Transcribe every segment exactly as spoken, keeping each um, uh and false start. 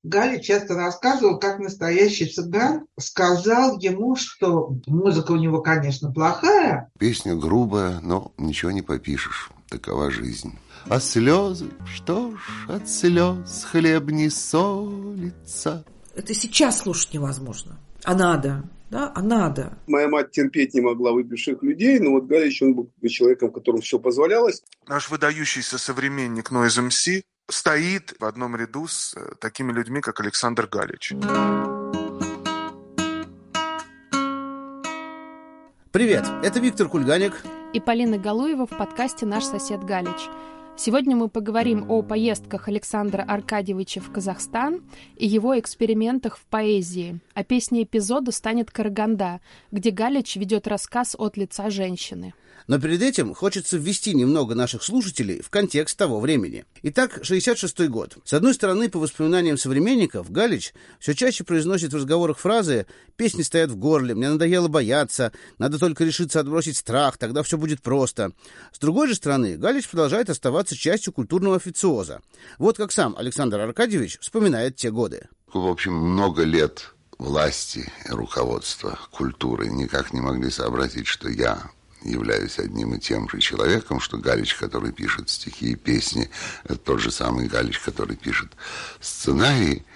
Галя часто рассказывал, как настоящий цыган сказал ему, что музыка у него, конечно, плохая. Песня грубая, но ничего не попишешь. Такова жизнь. А слезы, что ж, от слез хлеб не солится. Это сейчас слушать невозможно. А надо, да, а надо. Моя мать терпеть не могла выпивших людей, но вот Галич, он был человеком, которому все позволялось. Наш выдающийся современник Noise эм си стоит в одном ряду с такими людьми, как Александр Галич. Привет, это Виктор Кульганик и Полина Галуева в подкасте «Наш сосед Галич». Сегодня мы поговорим о поездках Александра Аркадьевича в Казахстан и его экспериментах в поэзии. А песней эпизода станет «Караганда», где Галич ведет рассказ от лица женщины. Но перед этим хочется ввести немного наших слушателей в контекст того времени. Итак, шестьдесят шестой год. С одной стороны, по воспоминаниям современников, Галич все чаще произносит в разговорах фразы «песни стоят в горле, мне надоело бояться, надо только решиться отбросить страх, тогда все будет просто». С другой же стороны, Галич продолжает оставаться частью культурного официоза. Вот как сам Александр Аркадьевич вспоминает те годы. В общем, много лет власти и руководства культуры никак не могли сообразить, что я являюсь одним и тем же человеком, что Галич, который пишет стихи и песни, это тот же самый Галич, который пишет сценарии.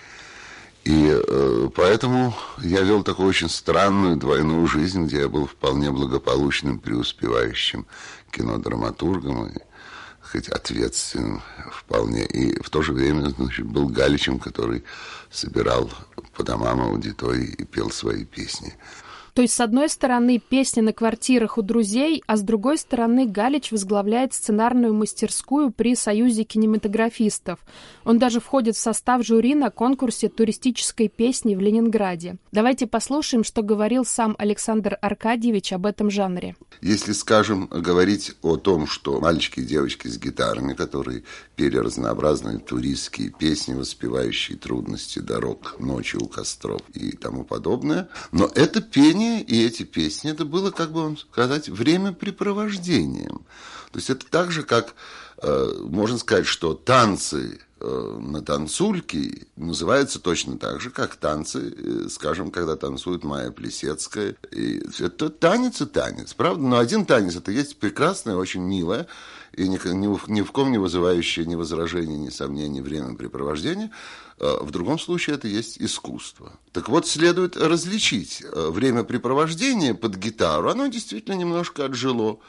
И э, поэтому я вел такую очень странную двойную жизнь, где я был вполне благополучным, преуспевающим кинодраматургом, и, хоть ответственным вполне, и в то же время, значит, был Галичем, который собирал по домам аудитории и пел свои песни. То есть, с одной стороны, песни на квартирах у друзей, а с другой стороны, Галич возглавляет сценарную мастерскую при Союзе кинематографистов. Он даже входит в состав жюри на конкурсе туристической песни в Ленинграде. Давайте послушаем, что говорил сам Александр Аркадьевич об этом жанре. Если, скажем, говорить о том, что мальчики и девочки с гитарами, которые пели разнообразные туристские песни, воспевающие трудности дорог ночью у костров и тому подобное, но это пение и эти песни, это было, как бы вам сказать, времяпрепровождением. То есть это так же, как, э, можно сказать, что танцы э, на танцульке называются точно так же, как танцы, э, скажем, когда танцует Майя Плисецкая. И это танец и танец, правда? Но один танец, это есть прекрасное, очень милое, и ни, ни, ни в ком не вызывающее ни возражений, ни сомнений времяпрепровождение. В другом случае это есть искусство. Так вот, следует различить времяпрепровождение под гитару. Оно действительно немножко отжило.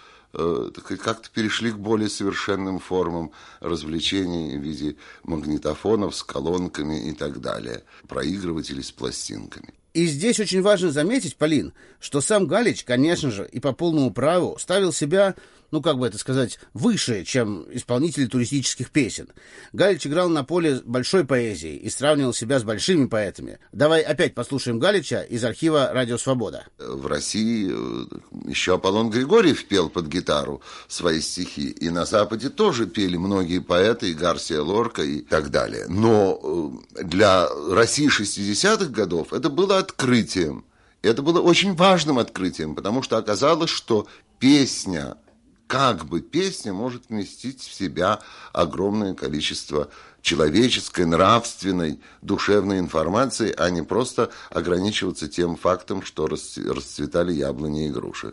Как-то перешли к более совершенным формам развлечений в виде магнитофонов с колонками и так далее. Проигрывателей с пластинками. И здесь очень важно заметить, Полин, что сам Галич, конечно же, и по полному праву ставил себя, ну, как бы это сказать, выше, чем исполнители туристических песен. Галич играл на поле большой поэзии и сравнивал себя с большими поэтами. Давай опять послушаем Галича из архива «Радио Свобода». В России еще Аполлон Григорьев пел под гитару свои стихи, и на Западе тоже пели многие поэты, и Гарсия Лорка и так далее. Но для России шестидесятых годов это было открытием. Это было очень важным открытием, потому что оказалось, что песня, как бы песня может вместить в себя огромное количество человеческой, нравственной, душевной информации, а не просто ограничиваться тем фактом, что расцветали яблони и груши.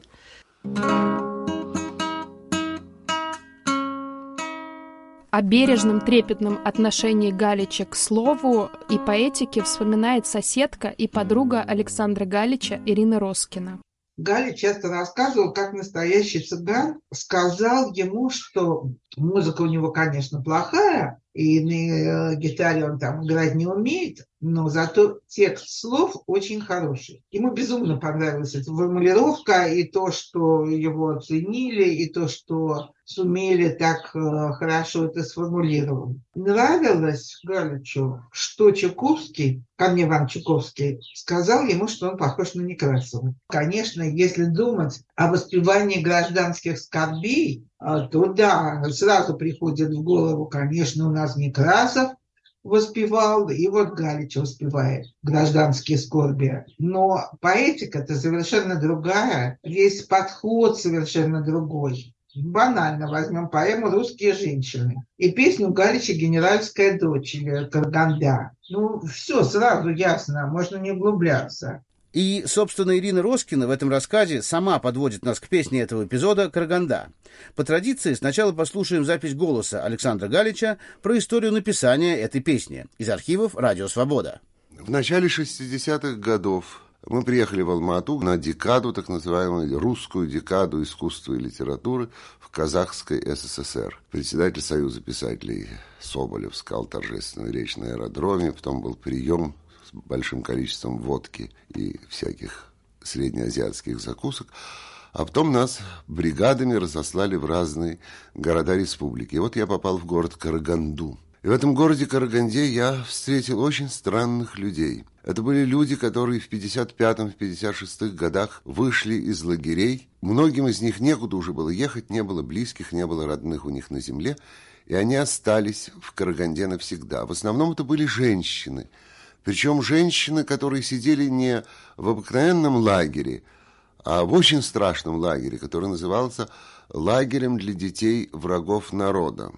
О бережном, трепетном отношении Галича к слову и поэтике вспоминает соседка и подруга Александра Галича Ирина Роскина. Галич часто рассказывал, как настоящий цыган сказал ему, что музыка у него, конечно, плохая, и на гитаре он там играть не умеет, но зато текст слов очень хороший. Ему безумно понравилась эта формулировка, и то, что его оценили, и то, что сумели так хорошо это сформулировать. Нравилось Галичу, что Чуковский, Корней Иванович Чуковский, сказал ему, что он похож на Некрасова. Конечно, если думать о воспевании гражданских скорбей, то да, сразу приходит в голову, конечно, у нас Некрасов воспевал, и вот Галич воспевает гражданские скорби. Но поэтика-то совершенно другая, весь подход совершенно другой. банально возьмем поэму «Русские женщины» и песню Галича «Генеральская дочь» или «Карганда». Ну, все сразу ясно, можно не углубляться. И, собственно, Ирина Роскина в этом рассказе сама подводит нас к песне этого эпизода «Караганда». По традиции сначала послушаем запись голоса Александра Галича про историю написания этой песни из архивов «Радио Свобода». В начале шестидесятых годов мы приехали в Алма-Ату на декаду, так называемую русскую декаду искусства и литературы в Казахской ССР. Председатель Союза писателей Соболев сказал торжественную речь на аэродроме, потом был прием с большим количеством водки и всяких среднеазиатских закусок, а потом нас бригадами разослали в разные города республики. И вот я попал в город Караганду. И в этом городе Караганде я встретил очень странных людей. Это были люди, которые в пятьдесят пятом — пятьдесят шестом годах вышли из лагерей. Многим из них некуда уже было ехать, не было близких, не было родных у них на земле. И они остались в Караганде навсегда. В основном это были женщины. Причем женщины, которые сидели не в обыкновенном лагере, а в очень страшном лагере, который назывался лагерем для детей врагов народа.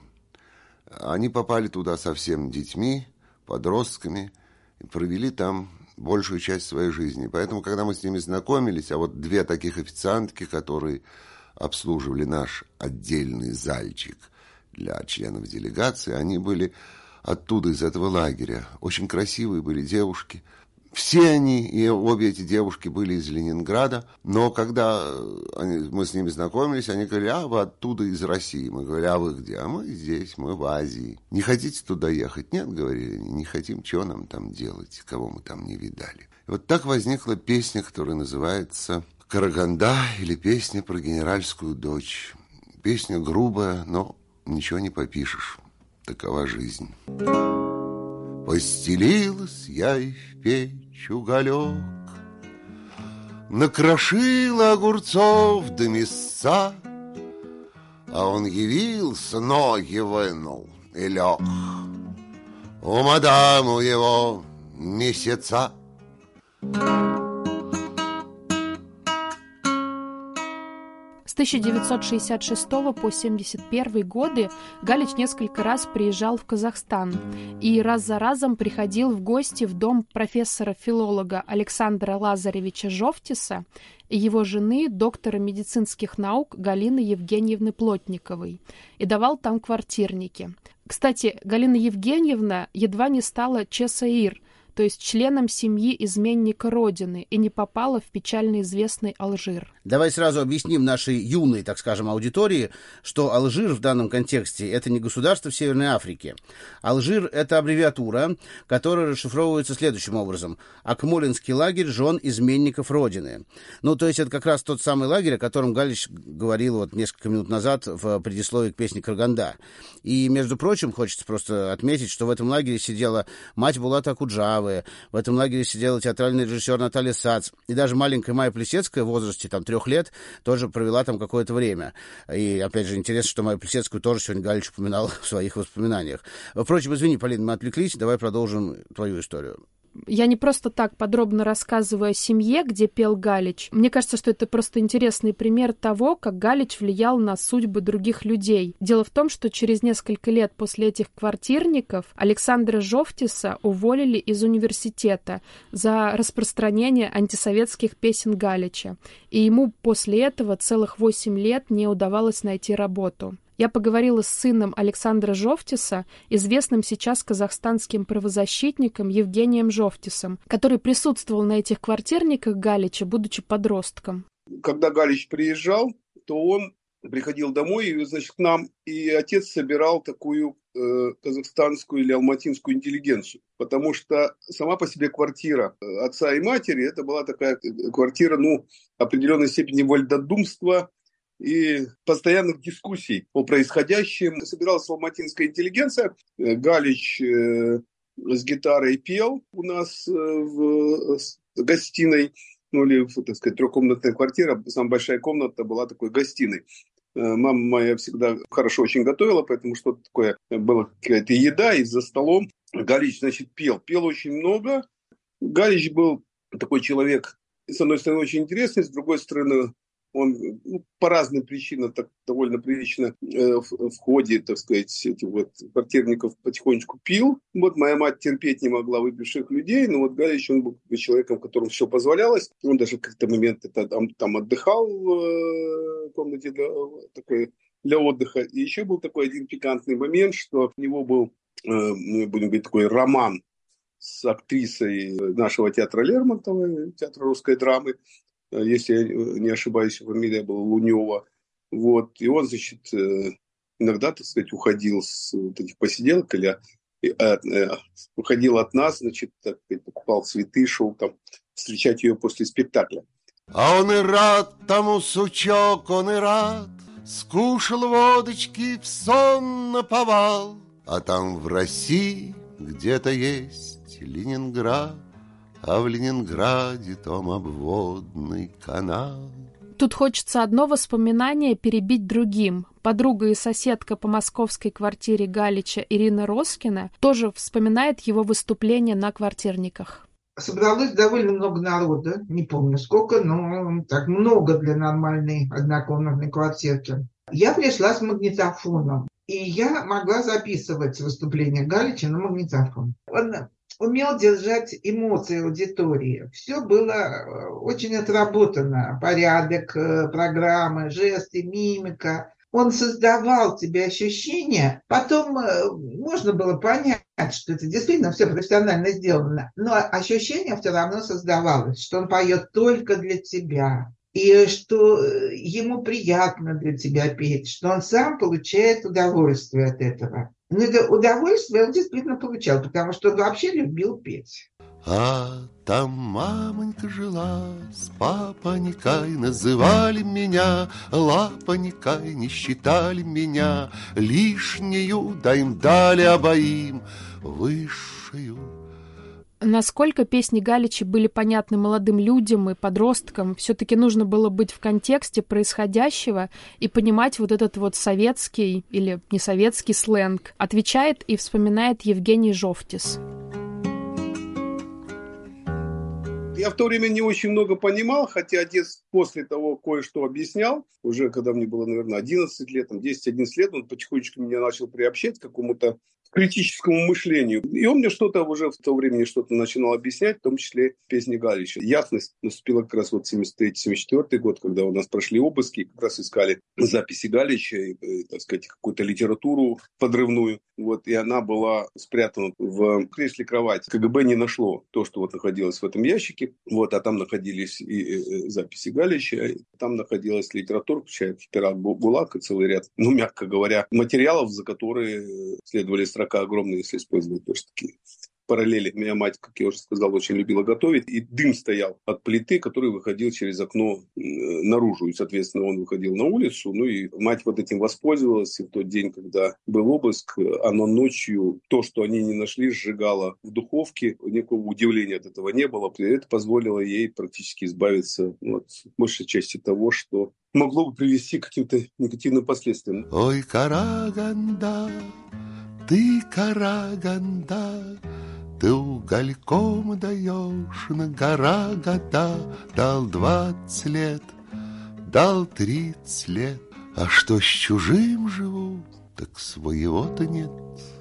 Они попали туда со всеми детьми, подростками, и провели там большую часть своей жизни. Поэтому, когда мы с ними знакомились, а вот две таких официантки, которые обслуживали наш отдельный зальчик для членов делегации, они были оттуда, из этого лагеря. Очень красивые были девушки. Все они, и обе эти девушки были из Ленинграда, но когда они, мы с ними знакомились, они говорили: а вы оттуда, из России. Мы говорили: а вы где? А мы здесь, мы в Азии. Не хотите туда ехать? Нет, говорили они, не хотим, чего нам там делать, кого мы там не видали. И вот так возникла песня, которая называется «Караганда» или «Песня про генеральскую дочь». Песня грубая, но ничего не попишешь. Такова жизнь. Постелилась я и в печь уголек, накрошила огурцов до мяса, а он явился, ноги вынул и лег. У мадаму его месяца. С тысяча девятьсот шестьдесят шестого по семьдесят первый годы Галич несколько раз приезжал в Казахстан и раз за разом приходил в гости в дом профессора-филолога Александра Лазаревича Жовтиса и его жены, доктора медицинских наук Галины Евгеньевны Плотниковой, и давал там квартирники. Кстати, Галина Евгеньевна едва не стала чесаир, то есть членом семьи изменника Родины, и не попала в печально известный Алжир. Давай сразу объясним нашей юной, так скажем, аудитории, что Алжир в данном контексте – это не государство в Северной Африке. Алжир – это аббревиатура, которая расшифровывается следующим образом: Акмолинский лагерь жен изменников Родины. Ну, то есть это как раз тот самый лагерь, о котором Галич говорил вот несколько минут назад в предисловии к песне «Караганда». И, между прочим, хочется просто отметить, что в этом лагере сидела мать Булата Акуджавы, в этом лагере сидела театральный режиссер Наталья Сац, и даже маленькая Майя Плесецкая в возрасте там трех лет тоже провела там какое-то время. И, опять же, интересно, что Майю Плесецкую тоже сегодня Галич упоминал в своих воспоминаниях. Впрочем, извини, Полина, мы отвлеклись, давай продолжим твою историю. Я не просто так подробно рассказываю о семье, где пел Галич. Мне кажется, что это просто интересный пример того, как Галич влиял на судьбы других людей. Дело в том, что через несколько лет после этих квартирников Александра Жовтиса уволили из университета за распространение антисоветских песен Галича. И ему после этого целых восемь лет не удавалось найти работу. Я поговорила с сыном Александра Жовтиса, известным сейчас казахстанским правозащитником Евгением Жовтисом, который присутствовал на этих квартирниках Галича, будучи подростком. Когда Галич приезжал, то он приходил домой, и, значит, к нам, и отец собирал такую э, казахстанскую или алматинскую интеллигенцию, потому что сама по себе квартира отца и матери, это была такая квартира, ну, определенной степени вольнодумства и постоянных дискуссий о происходящем. Собиралась алматинская интеллигенция. Галич э, с гитарой пел у нас э, в э, гостиной, ну или, так сказать, трехкомнатная квартира. Самая большая комната была такой гостиной. Э, мама моя всегда хорошо очень готовила, поэтому что-то такое, была какая-то еда, и за столом Галич, значит, пел. Пел очень много. Галич был такой человек, с одной стороны, очень интересный, с другой стороны, Он ну, по разным причинам так довольно прилично э, в, в ходе, так сказать, этих вот квартирников потихонечку пил. Вот моя мать терпеть не могла выпивших людей, но вот Галич, он был человеком, которому все позволялось. Он даже в какие-то моменты там, там отдыхал в э, комнате для, такой, для отдыха. И еще был такой один пикантный момент, что у него был, э, будем говорить, такой роман с актрисой нашего театра Лермонтова, театра русской драмы. Если я не ошибаюсь, фамилия была Лунева. Вот. И он, значит, иногда, так сказать, уходил с вот этих посиделок, или уходил от нас, значит, так сказать, покупал цветы, шел там встречать ее после спектакля. А он и рад тому, сучок, он и рад, скушал водочки, в сон наповал. А там в России где-то есть Ленинград, а в Ленинграде том обводный канал. Тут хочется одно воспоминание перебить другим. Подруга и соседка по московской квартире Галича Ирина Роскина тоже вспоминает его выступление на квартирниках. Собралось довольно много народа, не помню сколько, но так много для нормальной однокомнатной квартирки. Я пришла с магнитофоном, и я могла записывать выступление Галича на магнитофон. Он умел держать эмоции аудитории. Все было очень отработано. Порядок программы, жесты, мимика. Он создавал тебе ощущение. Потом можно было понять, что это действительно все профессионально сделано. Но ощущение все равно создавалось, что он поет только для тебя. И что ему приятно для тебя петь, что он сам получает удовольствие от этого. Но это удовольствие он действительно получал, потому что он вообще любил петь. А там мамонька жила с папонькой, называли меня лапонькой, не считали меня лишнюю, да им дали обоим высшую. Насколько песни Галича были понятны молодым людям и подросткам, все-таки нужно было быть в контексте происходящего и понимать вот этот вот советский или несоветский сленг. Отвечает и вспоминает Евгений Жовтис. Я в то время не очень много понимал, хотя отец после того кое-что объяснял. Уже когда мне было, наверное, одиннадцать лет, там, десять-одиннадцать лет, он потихонечку меня начал приобщать к какому-то критическому мышлению. И он мне что-то уже в то время что-то начинал объяснять, в том числе песни Галича. Ясность наступила как раз вот семьдесят третий — семьдесят четвёртый год, когда у нас прошли обыски, как раз искали записи Галича, и, и, так сказать, какую-то литературу подрывную. Вот, и она была спрятана в кресле кровати. КГБ не нашло то, что вот находилось в этом ящике. Вот, а там находились и, и, и записи Галича, и там находилась литература, включая «Пират ГУЛАГ» и целый ряд, ну, мягко говоря, материалов, за которые следовали строка огромные, если использовать тоже такие параллели. Моя мать, как я уже сказал, очень любила готовить, и дым стоял от плиты, который выходил через окно наружу, и, соответственно, он выходил на улицу, ну, и мать вот этим воспользовалась, и в тот день, когда был обыск, она ночью то, что они не нашли, сжигала в духовке, никакого удивления от этого не было, и это позволило ей практически избавиться от большей части того, что могло бы привести к каким-то негативным последствиям. Ой, Караганда, ты, Караганда, ты угольком даешь на гора года. Дал двадцать лет, дал тридцать лет, а что с чужим живу, так своего-то нет.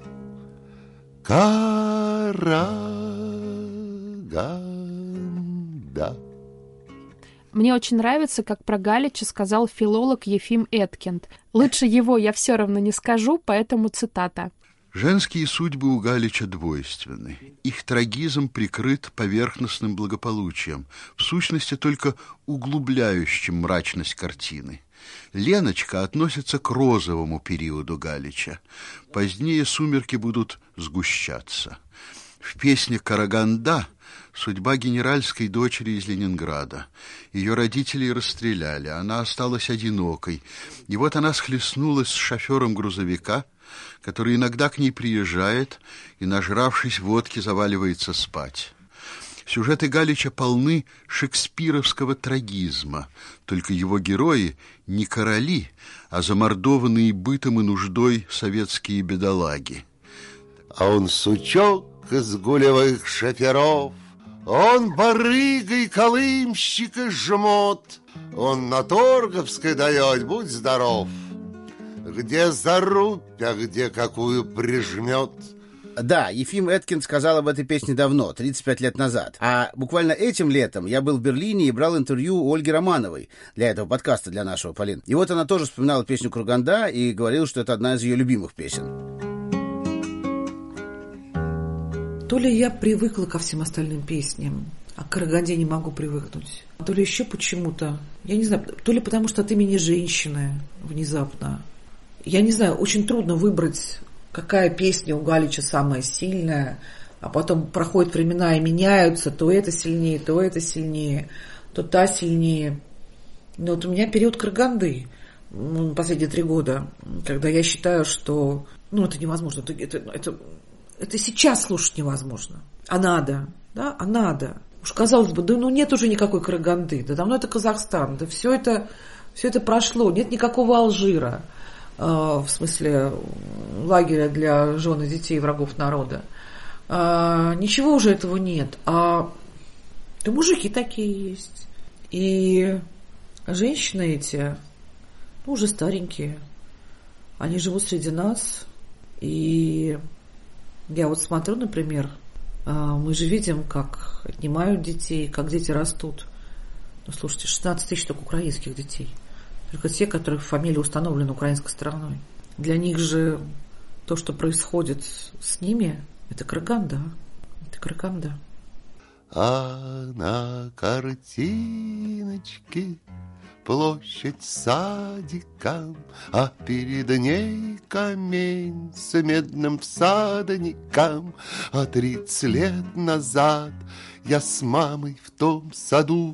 Караганда. Мне очень нравится, как про Галича сказал филолог Ефим Эткинд. Лучше его я все равно не скажу, поэтому цитата. Женские судьбы у Галича двойственны. Их трагизм прикрыт поверхностным благополучием, в сущности только углубляющим мрачность картины. Леночка относится к розовому периоду Галича. Позднее сумерки будут сгущаться. В песне «Караганда» судьба генеральской дочери из Ленинграда. Ее родителей расстреляли, она осталась одинокой. И вот она схлестнулась с шофером грузовика, который иногда к ней приезжает и, нажравшись водки, заваливается спать. Сюжеты Галича полны шекспировского трагизма, только его герои не короли, а замордованные бытом и нуждой советские бедолаги. А он сучок из гулевых шоферов, Он барыгой колымщика жмот, он на Торговской дает, будь здоров. Где зарубь, а где какую прижмет. Да, Ефим Эткин сказал об этой песне давно, тридцать пять лет назад. А буквально этим летом я был в Берлине и брал интервью у Ольги Романовой для этого подкаста, для нашего, Полин. И вот она тоже вспоминала песню «Караганда» и говорила, что это одна из ее любимых песен. То ли я привыкла ко всем остальным песням, а к «Караганде» не могу привыкнуть. То ли еще почему-то, я не знаю, то ли потому что от имени женщины внезапно. Я не знаю, очень трудно выбрать, какая песня у Галича самая сильная, а потом проходят времена и меняются, то это сильнее, то это сильнее, то та сильнее. Но вот у меня период «Караганды», последние три года, когда я считаю, что ну, это невозможно, это, это, это, это сейчас слушать невозможно, а надо, да, а надо. Уж казалось бы, да ну нет уже никакой «Караганды», да давно это Казахстан, да все это, все это прошло, нет никакого Алжира, э, в смысле лагеря для жен и детей врагов народа. Э, ничего уже этого нет, а да мужики такие есть. И женщины эти, ну, уже старенькие, они живут среди нас, и я вот смотрю, например, мы же видим, как отнимают детей, как дети растут. Ну, слушайте, шестнадцать тысяч только украинских детей. Только те, которых фамилия установлена украинской стороной. Для них же то, что происходит с ними, это Караганда. Это Караганда. А на картиночке площадь садика, а перед ней камень с медным всадником. А тридцать лет назад я с мамой в том саду.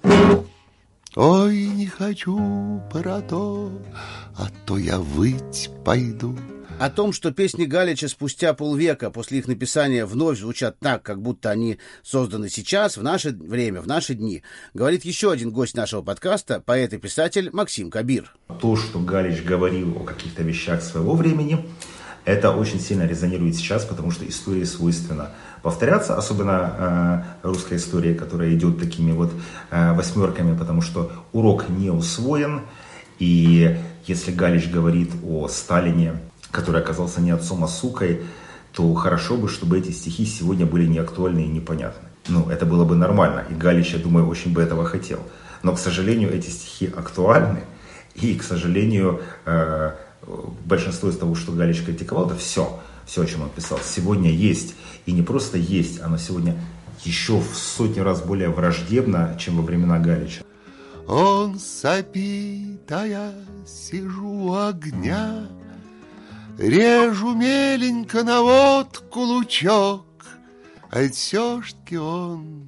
Ой, не хочу про то, а то я выть пойду. О том, что песни Галича спустя полвека после их написания вновь звучат так, как будто они созданы сейчас, в наше время, в наши дни, говорит еще один гость нашего подкаста, поэт и писатель Максим Кабир. То, что Галич говорил о каких-то вещах своего времени, это очень сильно резонирует сейчас, потому что истории свойственно повторяться, особенно э, русская история, которая идет такими вот э, восьмерками, потому что урок не усвоен, и если Галич говорит о Сталине, который оказался не отцом, а сукой, то хорошо бы, чтобы эти стихи сегодня были не актуальны и непонятны. Ну, это было бы нормально, и Галич, я думаю, очень бы этого хотел. Но, к сожалению, эти стихи актуальны, и, к сожалению, э, большинство из того, что Галич критиковал, это все, все, о чем он писал, сегодня есть. И не просто есть, оно сегодня еще в сотню раз более враждебно, чем во времена Галича. Он сопит, а я сижу у огня, режу меленько на водку лучок, а все-таки он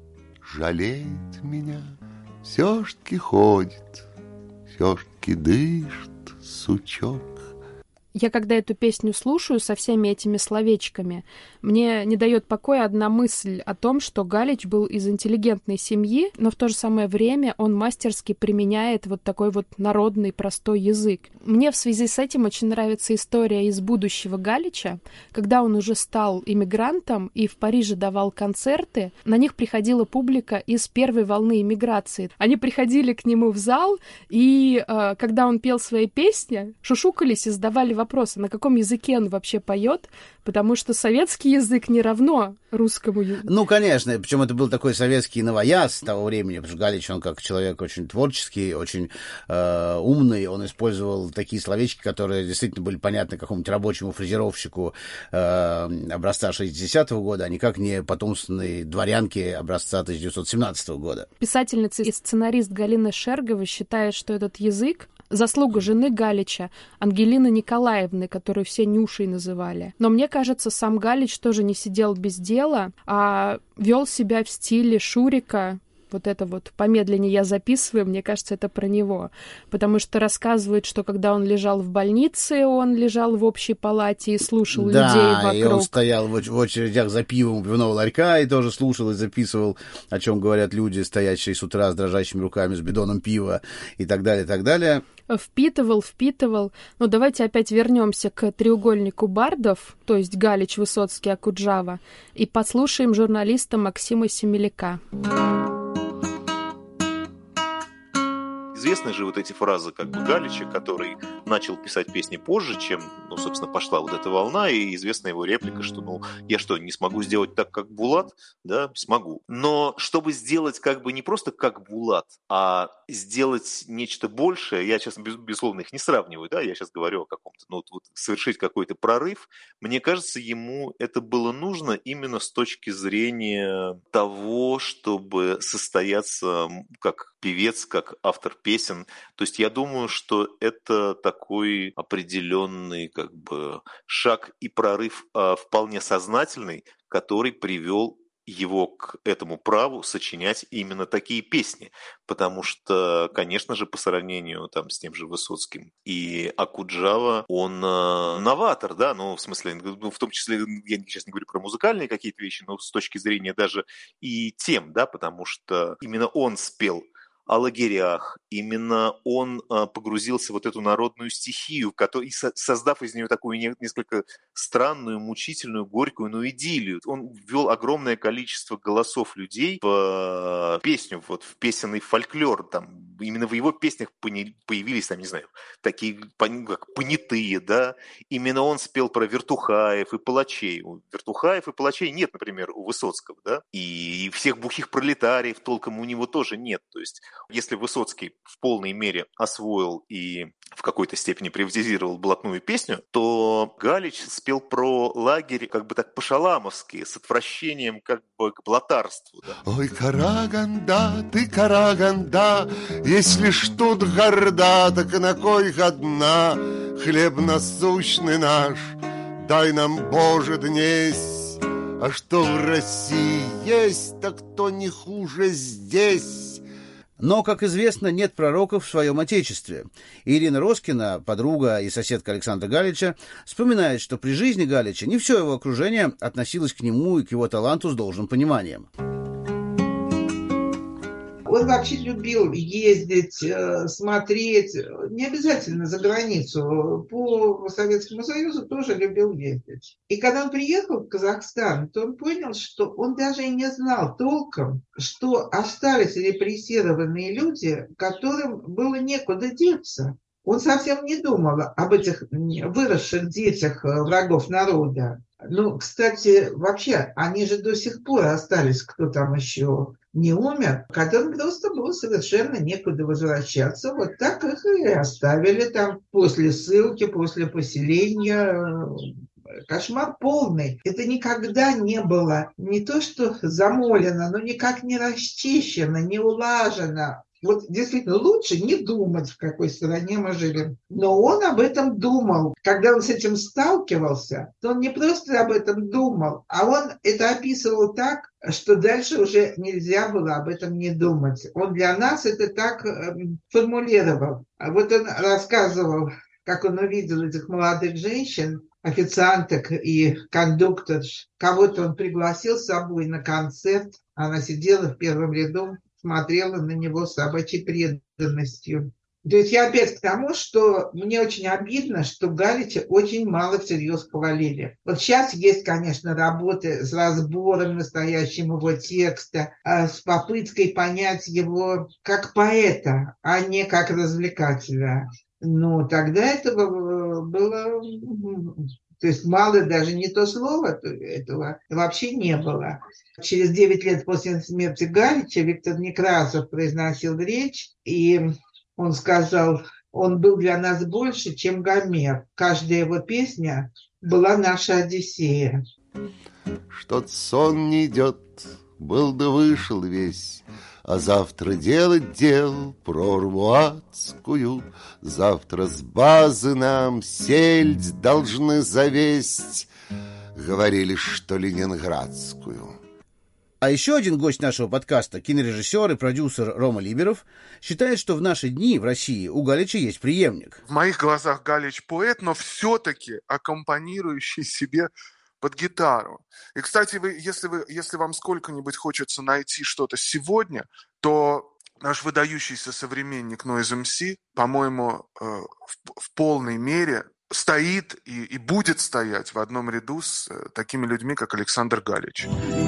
жалеет меня, все-таки ходит, все-таки дышит, сучок. Я когда эту песню слушаю со всеми этими словечками, мне не дает покоя одна мысль о том, что Галич был из интеллигентной семьи, но в то же самое время он мастерски применяет вот такой вот народный простой язык. Мне в связи с этим очень нравится история из будущего Галича, когда он уже стал иммигрантом и в Париже давал концерты, на них приходила публика из первой волны иммиграции. Они приходили к нему в зал, и э, когда он пел свои песни, шушукались и задавали вопрос, на каком языке он вообще поет, потому что советский язык не равно русскому языку. Ну, конечно, причем это был такой советский новояз того времени, потому что Галич, он как человек очень творческий, очень э, умный, он использовал такие словечки, которые действительно были понятны какому-нибудь рабочему фрезеровщику э, образца шестидесятого года, а никак не потомственной дворянке образца тысяча девятьсот семнадцатого года. Писательница и сценарист Галина Шергова считает, что этот язык заслуга жены Галича, Ангелины Николаевны, которую все Нюшей называли. Но мне кажется, сам Галич тоже не сидел без дела, а вел себя в стиле Шурика, Вот это вот «помедленнее я записываю», мне кажется, это про него. Потому что рассказывают, что когда он лежал в больнице, он лежал в общей палате и слушал да, людей вокруг. Да, и он стоял в очередях за пивом у пивного ларька и тоже слушал и записывал, о чем говорят люди, стоящие с утра с дрожащими руками, с бидоном пива и так далее, и так далее. Впитывал, впитывал. Ну, давайте опять вернемся к треугольнику бардов, то есть Галич, Высоцкий, Окуджава, и послушаем журналиста Максима Семеляка. Известны же вот эти фразы как бы Галича, который начал писать песни позже, чем, ну, собственно, пошла вот эта волна, и известна его реплика, что, ну, я что, не смогу сделать так, как Булат? Да, смогу. Но чтобы сделать как бы не просто как Булат, а сделать нечто большее, я сейчас, безусловно, их не сравниваю, да, я сейчас говорю о каком-то, ну, вот совершить какой-то прорыв, мне кажется, ему это было нужно именно с точки зрения того, чтобы состояться как певец, как автор песен. То есть я думаю, что это такой определенный как бы шаг и прорыв а, вполне сознательный, который привел его к этому праву сочинять именно такие песни. Потому что, конечно же, по сравнению там, с тем же Высоцким и Окуджава, он э, новатор, да, ну, в смысле, ну, в том числе, я сейчас не говорю про музыкальные какие-то вещи, но с точки зрения даже и тем, да, потому что именно он спел о лагерях. Именно он а, погрузился в вот эту народную стихию, который, создав из нее такую несколько странную, мучительную, горькую, но идиллию. Он ввел огромное количество голосов людей в а, песню, вот, в песенный фольклор. Там, именно в его песнях появились, там, не знаю, такие как понятые, да. Именно он спел про вертухаев и палачей. У вертухаев и палачей нет, например, у Высоцкого, да. И всех бухих пролетариев толком у него тоже нет. То есть если Высоцкий в полной мере освоил и в какой-то степени приватизировал блатную песню, то Галич спел про лагерь как бы так по-шаламовски, с отвращением как бы к блатарству. Да? Ой, Караганда, ты Караганда, если ж тут горда, так на кой годна? Хлеб насущный наш, дай нам, Боже, днесь. А что в России есть, так то не хуже здесь. Но, как известно, нет пророков в своем отечестве. Ирина Роскина, подруга и соседка Александра Галича, вспоминает, что при жизни Галича не все его окружение относилось к нему и к его таланту с должным пониманием. Он вообще любил ездить, смотреть, не обязательно за границу, по Советскому Союзу тоже любил ездить. И когда он приехал в Казахстан, то он понял, что он даже и не знал толком, что остались репрессированные люди, которым было некуда деться. Он совсем не думал об этих выросших детях врагов народа. Ну, кстати, вообще, они же до сих пор остались, кто там еще не умер, которым просто было совершенно некуда возвращаться. Вот так их и оставили там после ссылки, после поселения. Кошмар полный. Это никогда не было не то что замолено, но никак не расчищено, не улажено. Вот действительно лучше не думать, в какой стране мы живем. Но он об этом думал. Когда он с этим сталкивался, то он не просто об этом думал, а он это описывал так, что дальше уже нельзя было об этом не думать. Он для нас это так э, формулировал. А вот он рассказывал, как он увидел этих молодых женщин, официанток и кондукторш. Кого-то он пригласил с собой на концерт. Она сидела в первом ряду, смотрела на него с собачьей преданностью. То есть я опять к тому, что мне очень обидно, что Галича очень мало всерьез хвалили. Вот сейчас есть, конечно, работы с разбором настоящим его текста, с попыткой понять его как поэта, а не как развлекателя. Но тогда этого было... То есть мало даже не то слово, этого вообще не было. Через девять лет после смерти Галича Виктор Некрасов произносил речь, и он сказал, он был для нас больше, чем Гомер. Каждая его песня была наша Одиссея. Что-то сон не идет, был да вышел весь, а завтра делать дел прорву адскую. Завтра с базы нам сельдь должны завесть, говорили, что ленинградскую. А еще один гость нашего подкаста, кинорежиссер и продюсер Рома Либеров, считает, что в наши дни в России у Галича есть преемник. В моих глазах Галич поэт, но все-таки аккомпанирующий себе под гитару. И, кстати, вы, если, вы, если вам сколько-нибудь хочется найти что-то сегодня, то наш выдающийся современник Noise эм си, по-моему, э, в, в полной мере стоит и, и будет стоять в одном ряду с э, такими людьми, как Александр Галич.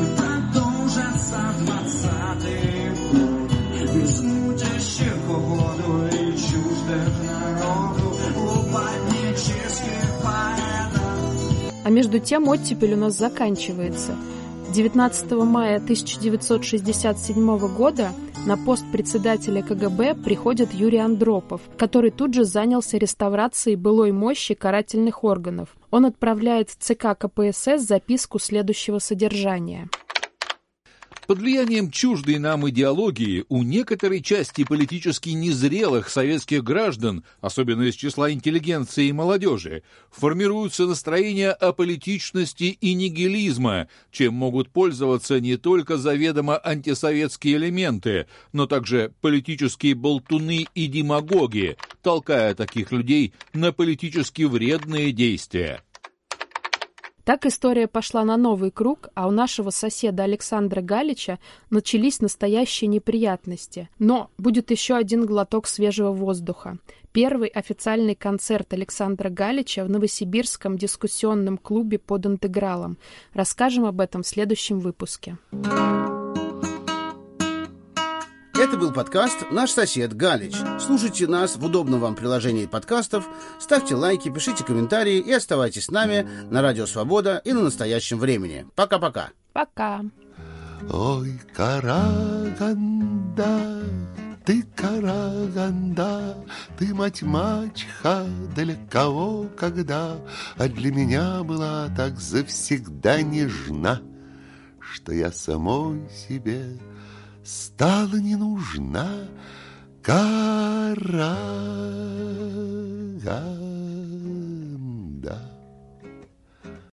А между тем оттепель у нас заканчивается. девятнадцатого мая тысяча девятьсот шестьдесят седьмого года на пост председателя ка гэ бэ приходит Юрий Андропов, который тут же занялся реставрацией былой мощи карательных органов. Он отправляет в цэ ка ка пэ эс эс записку следующего содержания. Под влиянием чуждой нам идеологии у некоторой части политически незрелых советских граждан, особенно из числа интеллигенции и молодежи, формируются настроения аполитичности и нигилизма, чем могут пользоваться не только заведомо антисоветские элементы, но также политические болтуны и демагоги, толкая таких людей на политически вредные действия. Так история пошла на новый круг, а у нашего соседа Александра Галича начались настоящие неприятности. Но будет еще один глоток свежего воздуха. Первый официальный концерт Александра Галича в Новосибирском дискуссионном клубе под Интегралом. Расскажем об этом в следующем выпуске. Это был подкаст «Наш сосед Галич». Слушайте нас в удобном вам приложении подкастов, ставьте лайки, пишите комментарии и оставайтесь с нами на Радио Свобода и на Настоящем времени. Пока-пока. Пока. Ой, Караганда, ты Караганда, ты мать-мачеха для кого, когда, а для меня была так завсегда нежна, что я самой себе стала не нужна. Караганда.